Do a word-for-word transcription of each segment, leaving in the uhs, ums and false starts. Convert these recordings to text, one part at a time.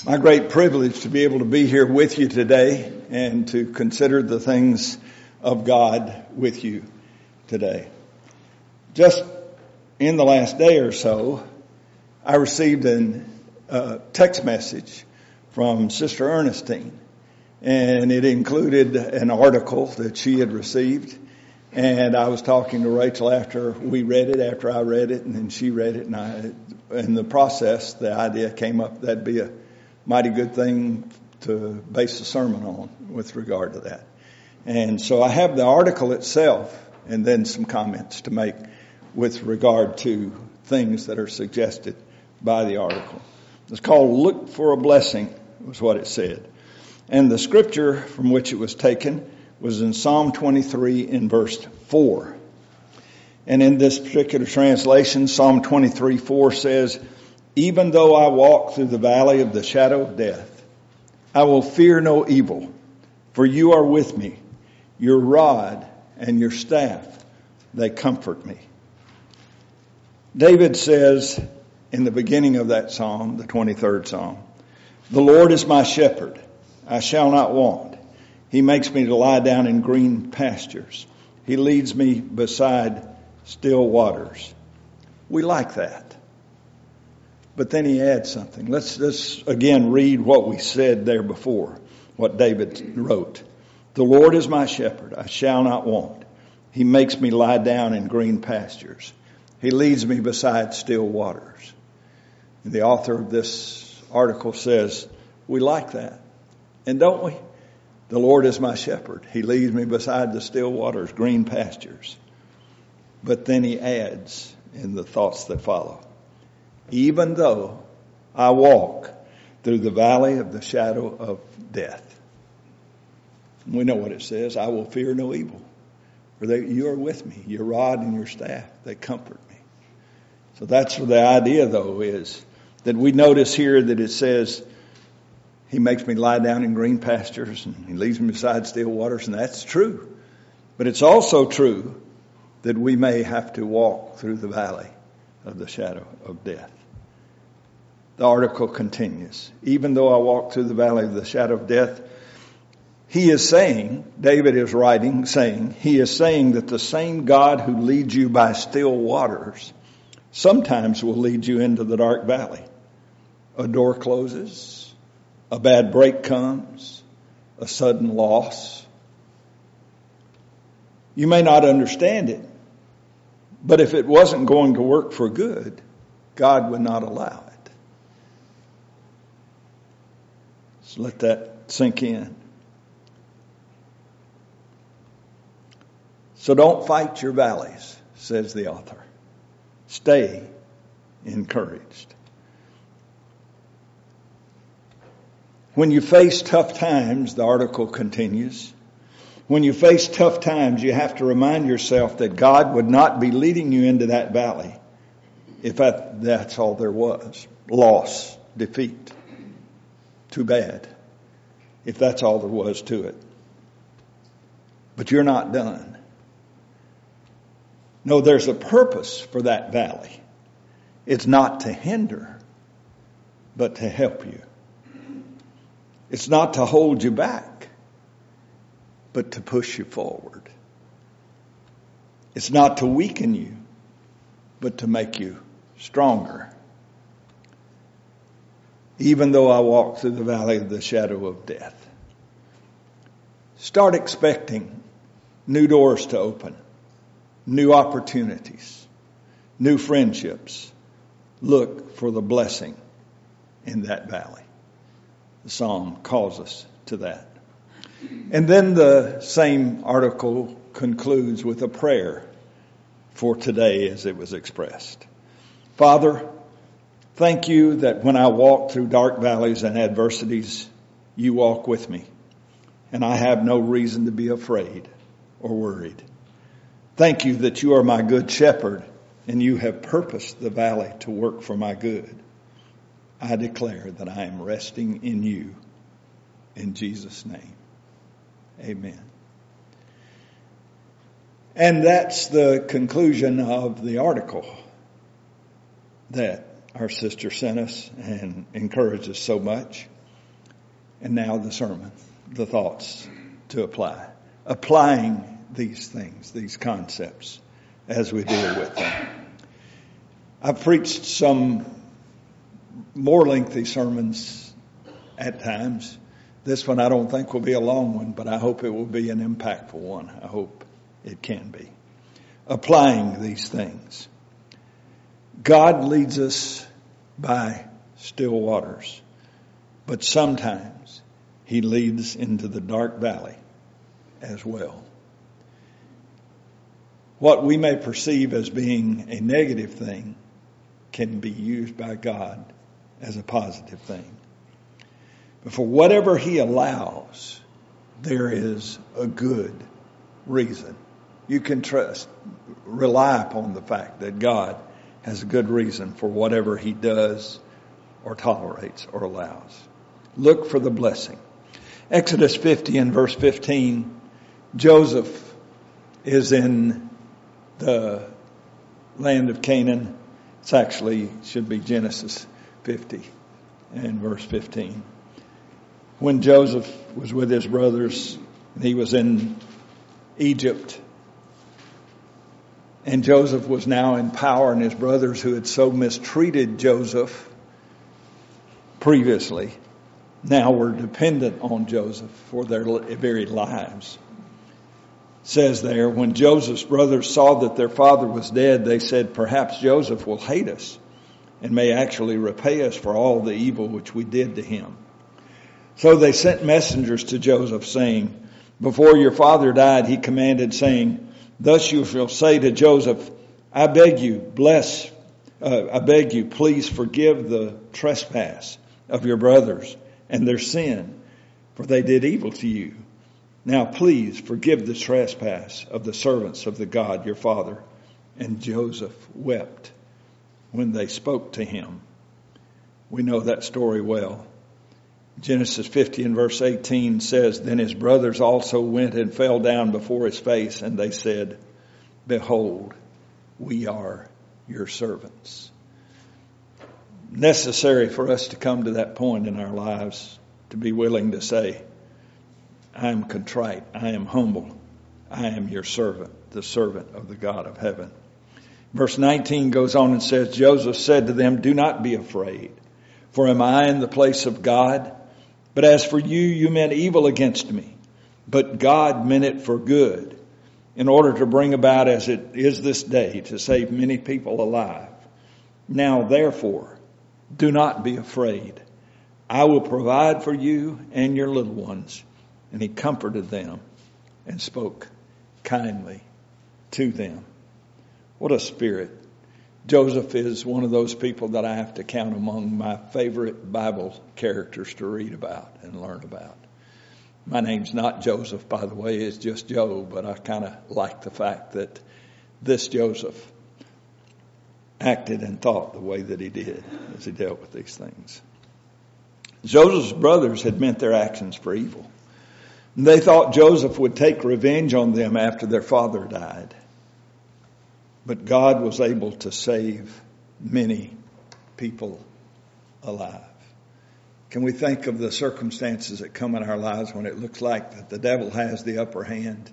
My great privilege to be able to be here with you today and to consider the things of God with you today. Just in the last day or so, I received a uh, text message from Sister Ernestine, and it included an article that she had received. And I was talking to Rachel after we read it, after I read it, and then she read it, and I, in the process, the idea came up that'd be a mighty good thing to base a sermon on with regard to that. And so I have the article itself and then some comments to make with regard to things that are suggested by the article. It's called "Look for a Blessing," was what it said. And the scripture from which it was taken was in Psalm twenty-three in verse four. And in this particular translation, Psalm twenty-three four says, "Even though I walk through the valley of the shadow of death, I will fear no evil, for you are with me. Your rod and your staff, they comfort me." David says in the beginning of that psalm, the twenty-third psalm, "The Lord is my shepherd, I shall not want. He makes me to lie down in green pastures. He leads me beside still waters." We like that. But then he adds something. Let's, let's again read what we said there before, what David wrote. "The Lord is my shepherd, I shall not want. He makes me lie down in green pastures. He leads me beside still waters." And the author of this article says, we like that. And don't we? The Lord is my shepherd. He leads me beside the still waters, green pastures. But then he adds in the thoughts that follow, "Even though I walk through the valley of the shadow of death." We know what it says. "I will fear no evil, for they, you are with me. Your rod and your staff, they comfort me." So that's what the idea, though, is that we notice here that it says, He makes me lie down in green pastures and He leads me beside still waters, and that's true. But it's also true that we may have to walk through the valley of the shadow of death. The article continues. "Even though I walk through the valley of the shadow of death," he is saying, David is writing, saying, he is saying that the same God who leads you by still waters sometimes will lead you into the dark valley. A door closes, a bad break comes, a sudden loss. You may not understand it, but if it wasn't going to work for good, God would not allow it. So let that sink in. So don't fight your valleys, says the author. Stay encouraged. When you face tough times, the article continues, when you face tough times, you have to remind yourself that God would not be leading you into that valley if that, that's all there was. Loss, defeat. Too bad if that's all there was to it. But you're not done. No, there's a purpose for that valley. It's not to hinder, but to help you. It's not to hold you back, but to push you forward. It's not to weaken you, but to make you stronger. Even though I walk through the valley of the shadow of death. Start expecting new doors to open, new opportunities, new friendships. Look for the blessing in that valley. The psalm calls us to that. And then the same article concludes with a prayer for today as it was expressed. "Father, thank you that when I walk through dark valleys and adversities, you walk with me, and I have no reason to be afraid or worried. Thank you that you are my good shepherd, and you have purposed the valley to work for my good. I declare that I am resting in you. In Jesus' name, amen." And that's the conclusion of the article that our sister sent us and encouraged us so much. And now the sermon, the thoughts to apply. Applying these things, these concepts, as we deal with them. I've preached some more lengthy sermons at times. This one I don't think will be a long one, but I hope it will be an impactful one. I hope it can be. Applying these things. God leads us by still waters, but sometimes He leads into the dark valley as well. What we may perceive as being a negative thing can be used by God as a positive thing. But for whatever He allows, there is a good reason. You can trust, rely upon the fact that God has a good reason for whatever He does or tolerates or allows. Look for the blessing. Exodus fifty and verse fifteen, Joseph is in the land of Canaan. It's actually, should be Genesis fifty and verse fifteen. When Joseph was with his brothers, and he was in Egypt, and Joseph was now in power, and his brothers who had so mistreated Joseph previously now were dependent on Joseph for their very lives. It says there, when Joseph's brothers saw that their father was dead, they said, perhaps Joseph will hate us and may actually repay us for all the evil which we did to him. So they sent messengers to Joseph saying, before your father died, he commanded, saying, thus you shall say to Joseph, I beg you, bless, uh, I beg you, please forgive the trespass of your brothers and their sin, for they did evil to you. Now please forgive the trespass of the servants of the God your father. And Joseph wept when they spoke to him. We know that story well. Genesis fifty and verse eighteen says, then his brothers also went and fell down before his face, and they said, behold, we are your servants. Necessary for us to come to that point in our lives to be willing to say, I am contrite, I am humble, I am your servant, the servant of the God of heaven. Verse nineteen goes on and says, Joseph said to them, do not be afraid, for am I in the place of God? But as for you, you meant evil against me, but God meant it for good, in order to bring about as it is this day, to save many people alive. Now therefore, do not be afraid. I will provide for you and your little ones. And he comforted them and spoke kindly to them. What a spirit. Joseph is one of those people that I have to count among my favorite Bible characters to read about and learn about. My name's not Joseph, by the way, it's just Joe, but I kind of like the fact that this Joseph acted and thought the way that he did as he dealt with these things. Joseph's brothers had meant their actions for evil. They thought Joseph would take revenge on them after their father died. But God was able to save many people alive. Can we think of the circumstances that come in our lives when it looks like that the devil has the upper hand?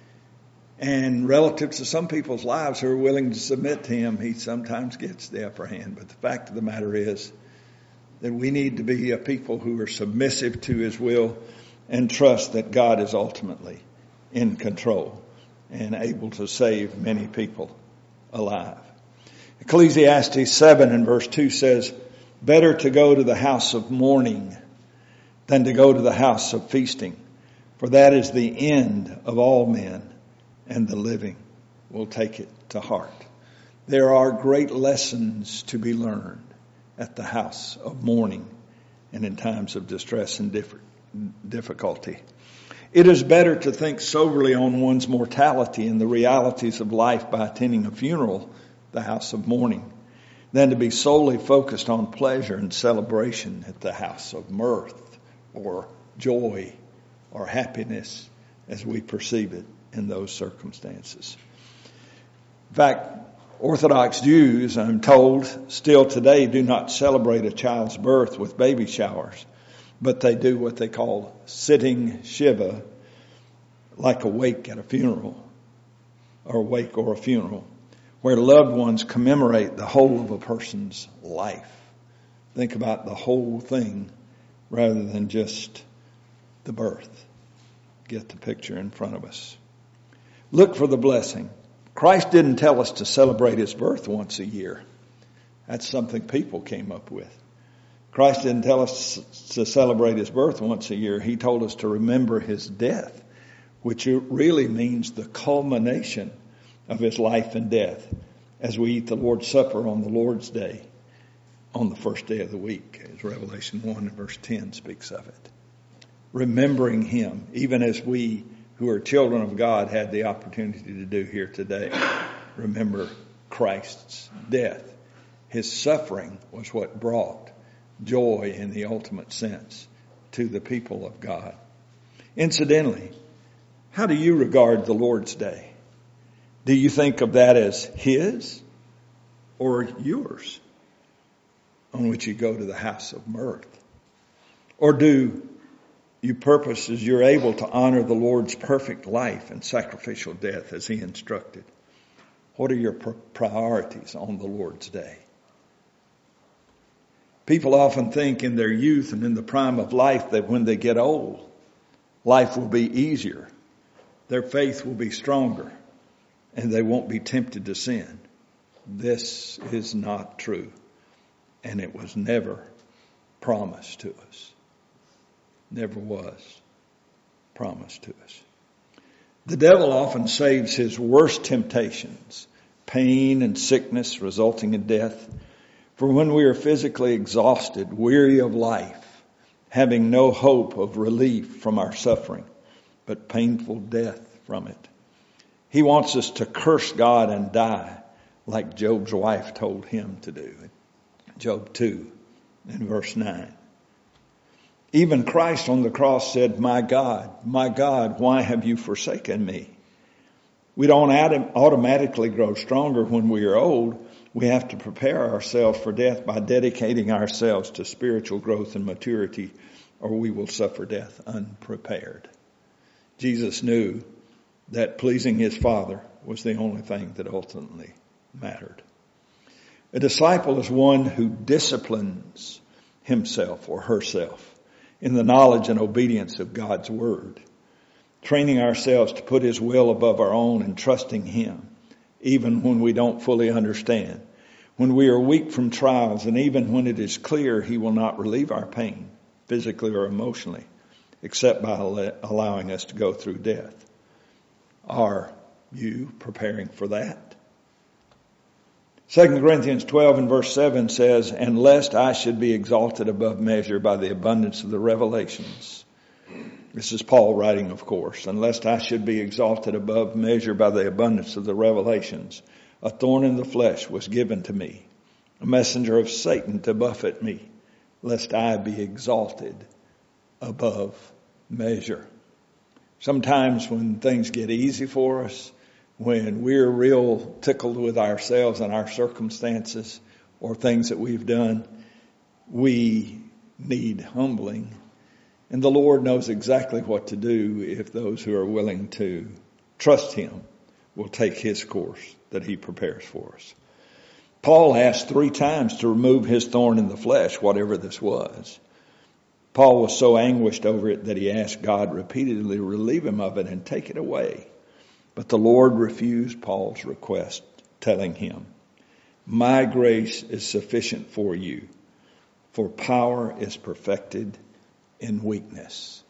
And relative to some people's lives who are willing to submit to him, he sometimes gets the upper hand. But the fact of the matter is that we need to be a people who are submissive to his will and trust that God is ultimately in control and able to save many people alive. Ecclesiastes seven and verse two says, better to go to the house of mourning than to go to the house of feasting, for that is the end of all men, and the living will take it to heart. There are great lessons to be learned at the house of mourning and in times of distress and difficulty. It is better to think soberly on one's mortality and the realities of life by attending a funeral, the house of mourning, than to be solely focused on pleasure and celebration at the house of mirth or joy or happiness as we perceive it in those circumstances. In fact, Orthodox Jews, I'm told, still today do not celebrate a child's birth with baby showers. but they do what they call sitting Shiva, like a wake at a funeral, or a wake or a funeral, where loved ones commemorate the whole of a person's life. Think about the whole thing rather than just the birth. Get the picture in front of us. Look for the blessing. Christ didn't tell us to celebrate his birth once a year. That's something people came up with. Christ didn't tell us to celebrate his birth once a year. He told us to remember his death, which really means the culmination of his life and death, as we eat the Lord's Supper on the Lord's Day, on the first day of the week, as Revelation one and verse ten speaks of it. Remembering him, even as we who are children of God had the opportunity to do here today. Remember Christ's death. His suffering was what brought joy in the ultimate sense to the people of God. Incidentally, how do you regard the Lord's Day? Do you think of that as his or yours, on which you go to the house of mirth? Or do you purpose as you're able to honor the Lord's perfect life and sacrificial death as he instructed? What are your priorities on the Lord's Day? People often think in their youth and in the prime of life that when they get old, life will be easier, their faith will be stronger, and they won't be tempted to sin. This is not true, and it was never promised to us. Never was promised to us. The devil often saves his worst temptations, pain and sickness resulting in death, for when we are physically exhausted, weary of life, having no hope of relief from our suffering, but painful death from it. He wants us to curse God and die, like Job's wife told him to do. Job two in verse nine. Even Christ on the cross said, "My God, my God, why have you forsaken me?" We don't automatically grow stronger when we are old. We have to prepare ourselves for death by dedicating ourselves to spiritual growth and maturity, or we will suffer death unprepared. Jesus knew that pleasing his Father was the only thing that ultimately mattered. A disciple is one who disciplines himself or herself in the knowledge and obedience of God's word, training ourselves to put his will above our own and trusting him, even when we don't fully understand, when we are weak from trials, and even when it is clear he will not relieve our pain, physically or emotionally, except by allowing us to go through death. Are you preparing for that? Second Corinthians twelve and verse seven says, "And lest I should be exalted above measure by the abundance of the revelations." This is Paul writing, of course. "And lest I should be exalted above measure by the abundance of the revelations, a thorn in the flesh was given to me, a messenger of Satan to buffet me, lest I be exalted above measure." Sometimes when things get easy for us, when we're real tickled with ourselves and our circumstances or things that we've done, we need humbling. And the Lord knows exactly what to do if those who are willing to trust him will take his course that he prepares for us. Paul asked three times to remove his thorn in the flesh, whatever this was. Paul was so anguished over it that he asked God repeatedly to relieve him of it and take it away. But the Lord refused Paul's request, telling him, "My grace is sufficient for you, for power is perfected in weakness."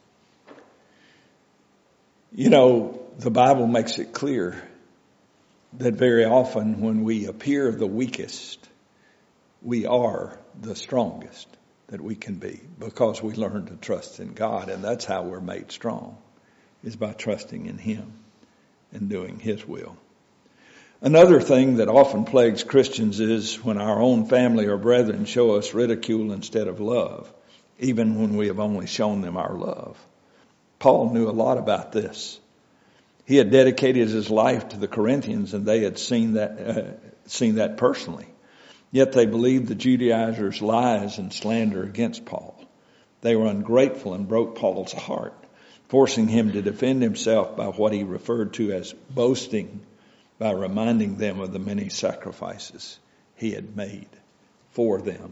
You know, the Bible makes it clear that very often when we appear the weakest, we are the strongest that we can be, because we learn to trust in God. And that's how we're made strong, is by trusting in him and doing his will. Another thing that often plagues Christians is when our own family or brethren show us ridicule instead of love, even when we have only shown them our love. Paul knew a lot about this. He had dedicated his life to the Corinthians, and they had seen that uh, seen that personally. Yet they believed the Judaizers' lies and slander against Paul. They were ungrateful and broke Paul's heart, forcing him to defend himself by what he referred to as boasting, by reminding them of the many sacrifices he had made for them.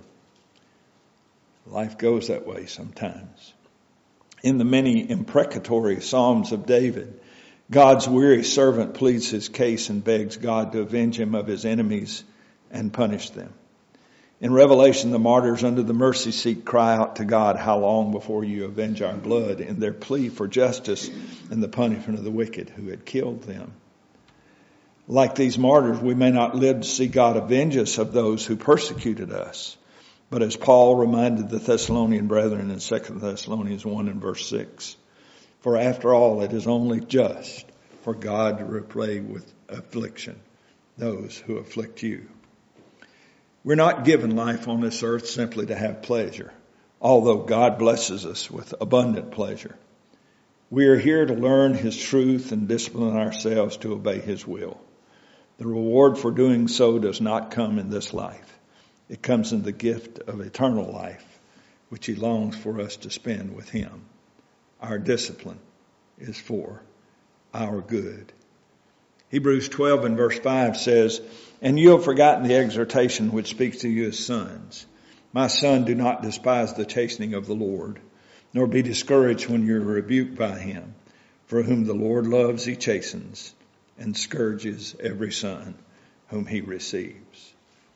Life goes that way sometimes. In the many imprecatory Psalms of David, God's weary servant pleads his case and begs God to avenge him of his enemies and punish them. In Revelation, the martyrs under the mercy seat cry out to God, "How long before you avenge our blood?" in their plea for justice and the punishment of the wicked who had killed them. Like these martyrs, we may not live to see God avenge us of those who persecuted us. But as Paul reminded the Thessalonian brethren in Second Thessalonians one and verse six, "For after all, it is only just for God to repay with affliction those who afflict you." We're not given life on this earth simply to have pleasure, although God blesses us with abundant pleasure. We are here to learn His truth and discipline ourselves to obey His will. The reward for doing so does not come in this life. It comes in the gift of eternal life, which He longs for us to spend with Him. Our discipline is for our good. Hebrews twelve and verse five says, "And you have forgotten the exhortation which speaks to you as sons. My son, do not despise the chastening of the Lord, nor be discouraged when you are rebuked by Him. For whom the Lord loves, He chastens, and scourges every son whom He receives."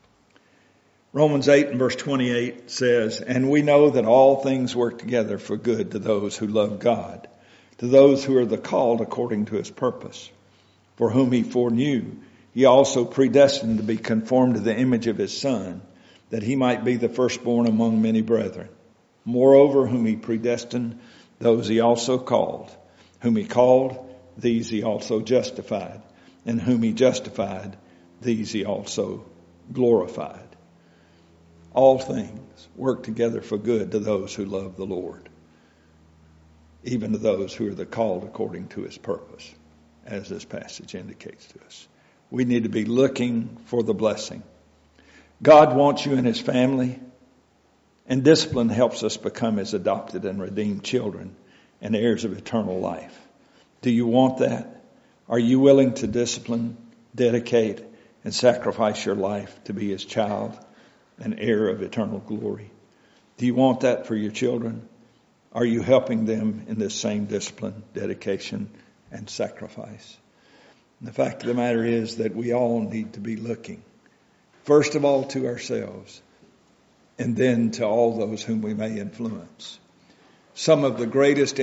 Romans eight and verse twenty-eight says, "And we know that all things work together for good to those who love God, to those who are the called according to His purpose. For whom He foreknew, He also predestined to be conformed to the image of His Son, that He might be the firstborn among many brethren. Moreover, whom He predestined, those He also called. Whom He called, these He also justified. And whom He justified, these He also glorified." All things work together for good to those who love the Lord, even to those who are the called according to His purpose, as this passage indicates to us. We need to be looking for the blessing. God wants you in His family, and discipline helps us become His adopted and redeemed children and heirs of eternal life. Do you want that? Are you willing to discipline, dedicate, and sacrifice your life to be His child, an heir of eternal glory? Do you want that for your children? Are you helping them in this same discipline, dedication, and sacrifice? And the fact of the matter is that we all need to be looking, first of all to ourselves, and then to all those whom we may influence. Some of the greatest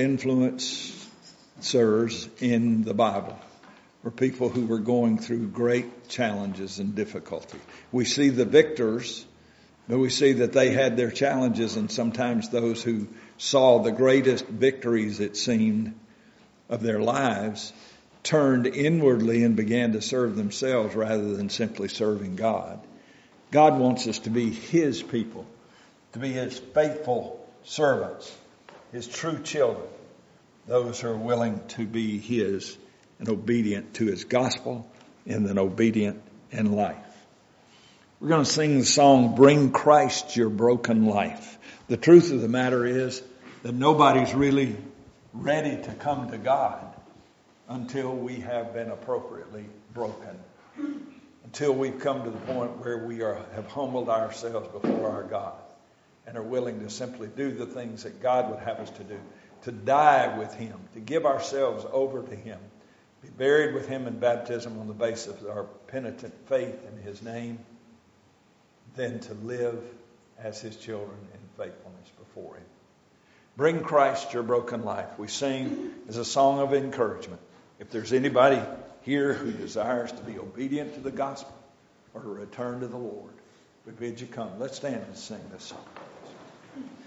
influencers in the Bible were people who were going through great challenges and difficulty. We see the victors, but we see that they had their challenges, and sometimes those who saw the greatest victories, it seemed, of their lives turned inwardly and began to serve themselves rather than simply serving God. God wants us to be His people, to be His faithful servants, His true children, those who are willing to be His and obedient to His gospel and then obedient in life. We're going to sing the song, "Bring Christ Your Broken Life." The truth of the matter is that nobody's really ready to come to God until we have been appropriately broken. Until we've come to the point where we are, have humbled ourselves before our God and are willing to simply do the things that God would have us to do. To die with Him, to give ourselves over to Him, be buried with Him in baptism on the basis of our penitent faith in His name, then to live as His children in faithfulness before Him. Bring Christ your broken life. We sing as a song of encouragement. If there's anybody here who desires to be obedient to the gospel or to return to the Lord, we bid you come. Let's stand and sing this song.